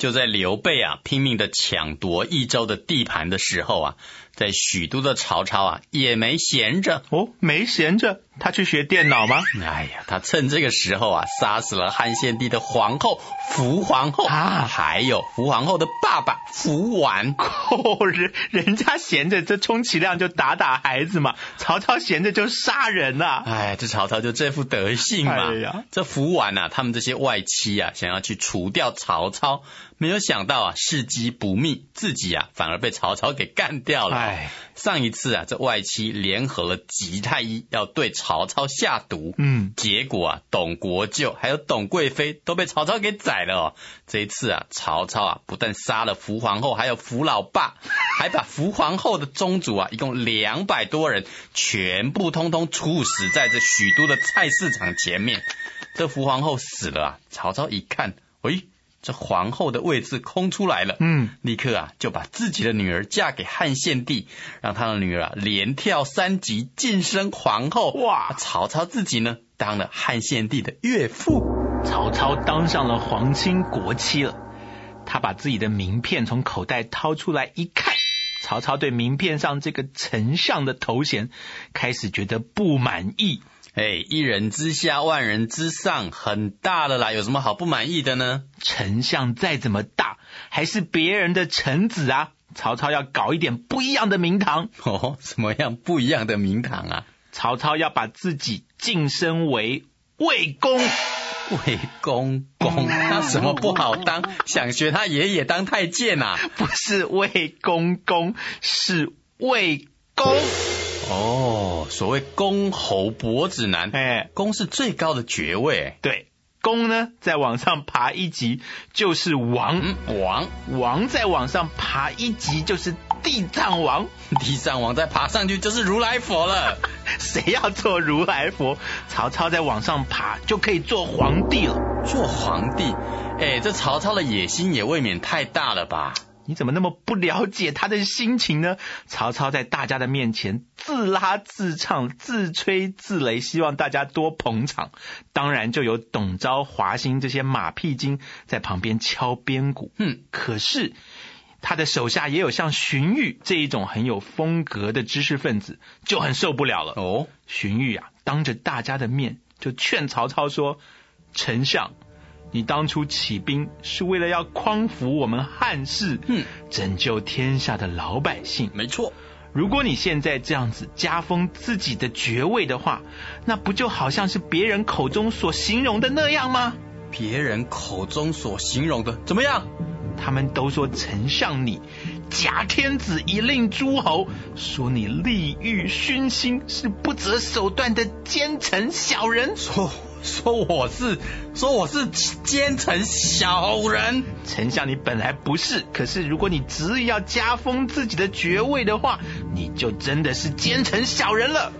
就在刘备啊拼命的抢夺益州的地盘的时候啊，在许都的曹操啊也没闲着。 没闲着，他去学电脑吗？ 哎呀，他趁这个时候啊杀死了汉献帝的皇后伏皇后还有伏皇后的爸爸伏绾。 人家闲着这充其量就打打孩子嘛，曹操闲着就杀人啊。 哎，这曹操就这副德性嘛。这伏绾啊他们这些外戚啊想要去除掉曹操，没有想到啊事机不密，自己啊反而被曹操给干掉了。上一次啊这外戚联合了吉太医要对曹操下毒，结果啊董国舅还有董贵妃都被曹操给宰了。这一次啊曹操啊不但杀了伏皇后还有伏老爸，还把伏皇后的宗族啊一共200多人全部通通处死在这许都的菜市场前面。这伏皇后死了啊，曹操一看，这皇后的位置空出来了，立刻啊就把自己的女儿嫁给汉献帝，让他的女儿啊连跳3级晋升皇后。曹操自己呢当了汉献帝的岳父。 曹操当上了皇亲国戚了，他把自己的名片从口袋掏出来一看，曹操对名片上这个丞相的头衔开始觉得不满意。 一人之下万人之上，很大了啦，有什么好不满意的呢？ 丞相再怎么大还是别人的臣子啊，曹操要搞一点不一样的名堂。 什么样不一样的名堂啊？ 曹操要把自己晋升为魏公。 魏公公他什么不好当？想学他爷爷当太监啊？ 不是魏公公，是魏公。 所谓公侯伯子男，公是最高的爵位。 对，公呢再往上爬一级就是王，王再往上爬一级就是地藏王， 地藏王再爬上去就是如来佛了。 谁要做如来佛？曹操再往上爬就可以做皇帝了。 做皇帝？这曹操的野心也未免太大了吧？ 你怎么那么不了解他的心情呢？曹操在大家的面前自拉自唱，自吹自擂，希望大家多捧场。当然就有董昭、华歆这些马屁精在旁边敲边鼓。可是他的手下也有像荀彧这一种很有风格的知识分子，就很受不了了。荀彧啊当着大家的面就劝曹操说，丞相，你当初起兵是为了要匡扶我们汉室，拯救天下的老百姓。 没错， 如果你现在这样子加封自己的爵位的话，那不就好像是别人口中所形容的那样吗？ 别人口中所形容的怎么样？ 他们都说丞相你假天子以令诸侯，说你利欲熏心，是不择手段的奸臣小人。 说我是奸臣小人。 丞相你本来不是，可是如果你执意要加封自己的爵位的话，你就真的是奸臣小人了。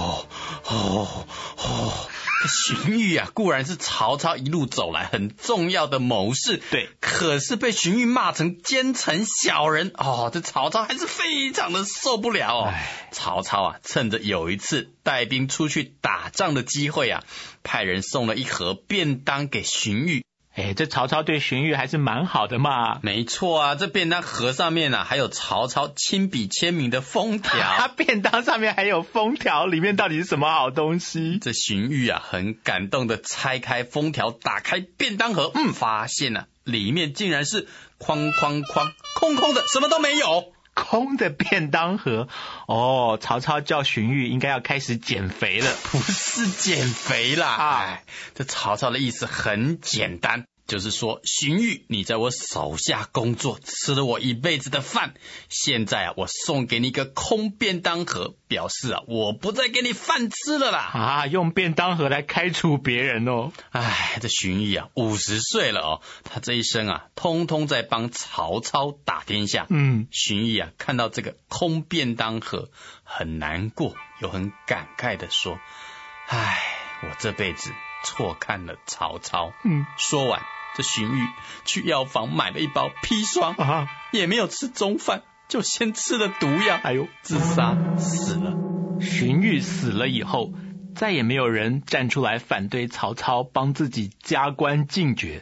荀彧啊固然是曹操一路走来很重要的谋士，对，可是被荀彧骂成奸臣小人，这曹操还是非常的受不了。曹操啊趁着有一次带兵出去打仗的机会啊，派人送了一盒便当给荀彧。这曹操对荀彧还是蛮好的嘛。 没错啊，这便当盒上面啊还有曹操亲笔签名的封条。 便当上面还有封条，里面到底是什么好东西？ 这荀彧啊很感动的拆开封条，打开便当盒，发现啊里面竟然是空空的，什么都没有。 空的便当盒。曹操叫荀彧应该要开始减肥了。 不是减肥啦，这曹操的意思很简单，就是说荀彧你在我手下工作，吃了我一辈子的饭，现在啊我送给你一个空便当盒，表示啊我不再给你饭吃了啦。 用便当盒来开除别人哦。 这荀彧啊50岁了他这一生啊通通在帮曹操打天下。荀彧啊看到这个空便当盒很难过，又很感慨的说，我这辈子错看了曹操。说完这荀彧去药房买了一包砒霜，也没有吃中饭，就先吃了毒药，自杀死了。 荀彧死了以后，再也没有人站出来反对曹操帮自己加官进爵。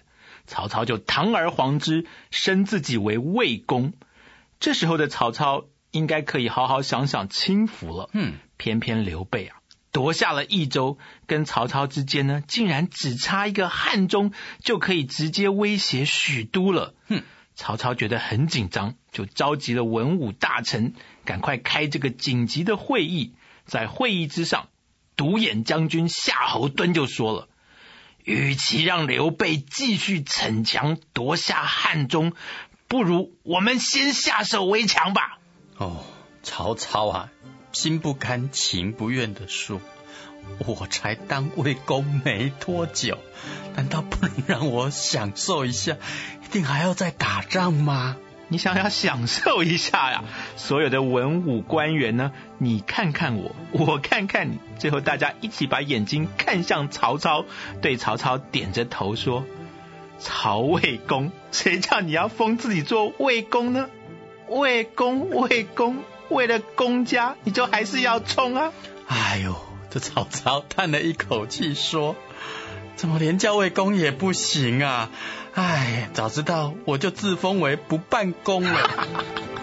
曹操就堂而皇之升自己为魏公。这时候的曹操应该可以好好想想轻浮了。偏偏刘备啊夺下了益州，跟曹操之间呢竟然只差一个汉中就可以直接威胁许都了。曹操觉得很紧张，就召集了文武大臣，赶快开这个紧急的会议。在会议之上，独眼将军夏侯惇就说了，与其让刘备继续逞强夺下汉中，不如我们先下手为强吧。 曹操啊心不甘情不愿地说，我才当魏公没多久，难道不能让我享受一下，一定还要再打仗吗？ 你想要享受一下呀？所有的文武官员呢，你看看我，我看看你，最后大家一起把眼睛看向曹操，对曹操点着头说，曹魏公，谁叫你要封自己做魏公呢？魏公，魏公，为了公家你就还是要冲啊。 哎呦，这曹操叹了一口气说，怎么连叫魏公也不行啊？哎，早知道我就自封为不办公了。